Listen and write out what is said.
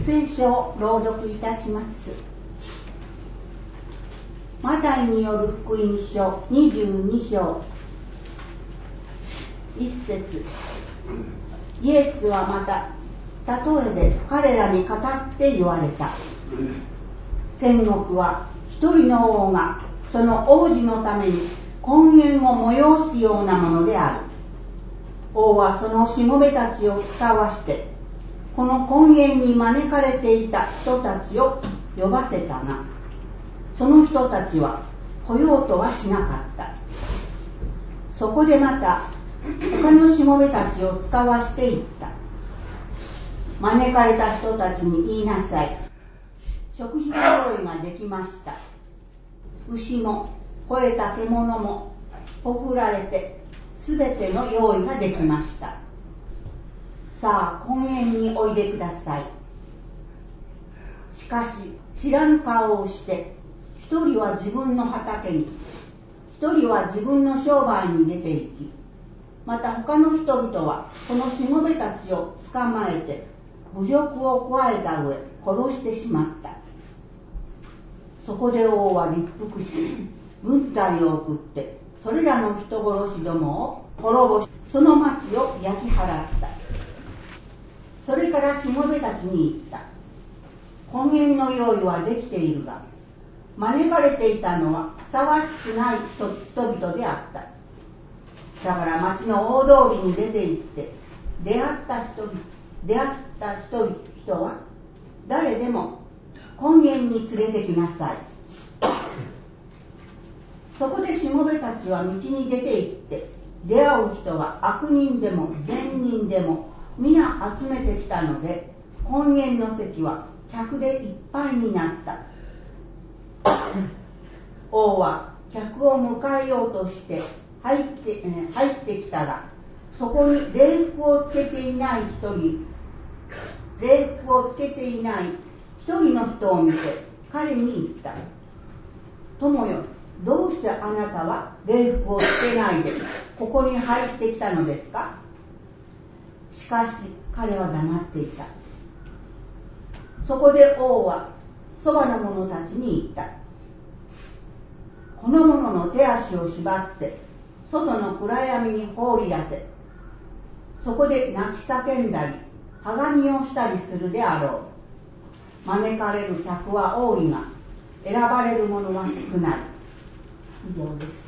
聖書を朗読いたします。マタイによる福音書22章1節。イエスはまた例えで彼らに語って言われた。天国は一人の王がその王子のために婚宴を催すようなものである。王はそのしもべたちを使わしてこの婚宴に招かれていた人たちを呼ばせたが、その人たちは来ようとはしなかった。そこでまた他のしもべたちを使わしていった。招かれた人たちに言いなさい。食事の用意ができました。牛も肥えた獣もほふられてすべての用意ができました。さあ婚宴においでください。しかし知らぬ顔をして一人は自分の畑に、一人は自分の商売に出て行き、また他の人々はこのしもべたちを捕まえて侮辱を加えた上殺してしまった。そこで王は立腹し軍隊を送ってそれらの人殺しどもを滅ぼし、その町を焼き払った。それからしもべたちに言った。婚宴の用意はできているが、招かれていたのはふさわしくない人々であった。だから町の大通りに出て行って出会った人々は誰でも婚宴に連れてきなさい。そこでしもべたちは道に出て行って出会う人は悪人でも善人でも皆集めてきたので、婚宴の席は客でいっぱいになった。王は客を迎えようとして入ってきたが、そこに礼服をつけていない一人の人を見て彼に言った。友よ、どうしてあなたは礼服をつけないでここに入ってきたのですか？しかし彼は黙っていた。そこで王はそばの者たちに言った。この者の手足を縛って外の暗闇に放り出せ。そこで泣き叫んだりはがみをしたりするであろう。招かれる客は多いが選ばれる者は少ない。以上です。